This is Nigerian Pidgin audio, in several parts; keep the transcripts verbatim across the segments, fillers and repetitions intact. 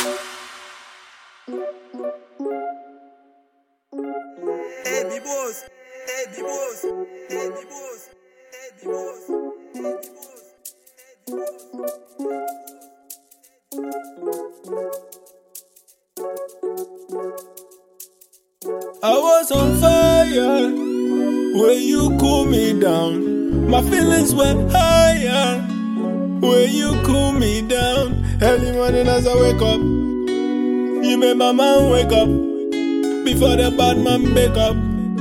Hey, B-Boss. Hey, B-Boss. Hey, B-Boss. Hey, B-Boss. Hey, B-Boss. I was on fire when you cool me down. My feelings were higher when you cool me down. Early morning as I wake up, you made my man wake up. Before the bad man wake up,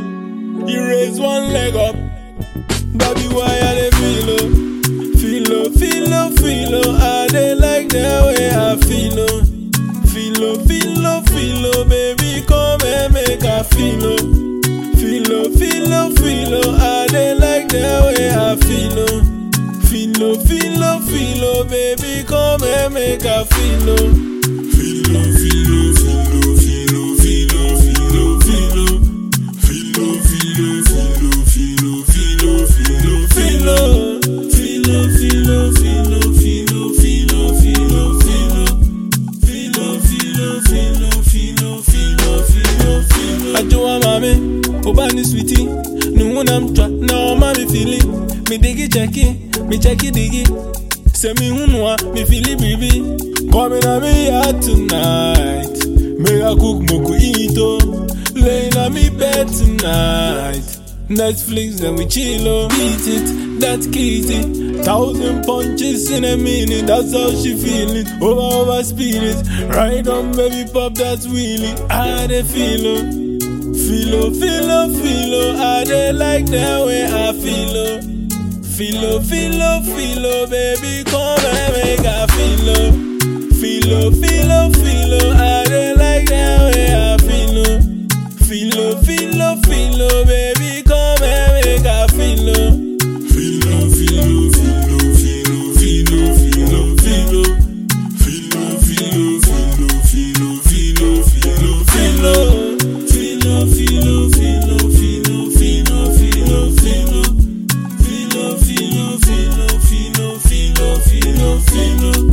you raise one leg up. Baby, why are they feel oh? Feel oh, feel oh, feel oh. I they like the way I feel oh. Feel oh, feel oh, feel oh. Baby, come and make I feel oh. Feel oh, feel oh, feel oh. I they like the way I feel oh. Feel oh, feel oh, feel oh. Baby, come and make I feel oh. Feel oh, feel oh, feel oh, feel oh, feel oh, feel oh, feel oh. Feel oh, feel oh, feel oh, feel oh, feel oh, feel oh, feel oh. Feel oh, feel oh, feel oh, feel oh, feel oh, feel oh, feel oh. Feel oh, feel oh, feel oh, feel oh, feel oh, feel oh, feel oh. Ajoa mami, obani sweetie, no one I'm tra, now mami feeling. Me diggy checky, me checky diggy. Say me unwa, me feely baby. Coming at me out tonight. May I cook moku ito. Laying on me bed tonight. Netflix and we chill oh. Beat it, that's kitty. Thousand punches in a minute, that's how she feeling. Over over spirit, right on baby pop, that's wheelie. I dey feel oh, feel oh, feel oh, feel oh. I dey like the way I feel oh. Feel oh, feel oh, feel oh, baby, come and make I feel oh. Feel oh, feel oh, feel oh. I dey like the way I feel oh. Feel oh, feel oh, feel oh, baby, come and make I feel oh. Feel oh, feel oh, feel oh, feel oh, feel oh, feel oh, feel oh. Feel oh, feel oh, feel oh, feel oh, feel oh, feel oh, feel oh. Feel oh, feel oh, feel oh, feel oh, feel oh, feel oh, feel oh. Feel oh, feel oh, feel oh, feel oh, feel oh, feel oh, feel oh.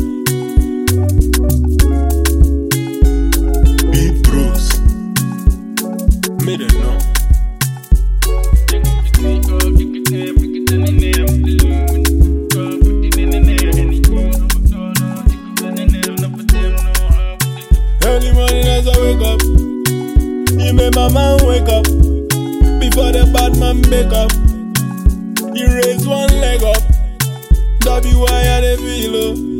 Big Bros. Me don't know. Early morning as I wake up, you made my man wake up. Before the bad man wake up, you raise one leg up. That be why I dey feel oh.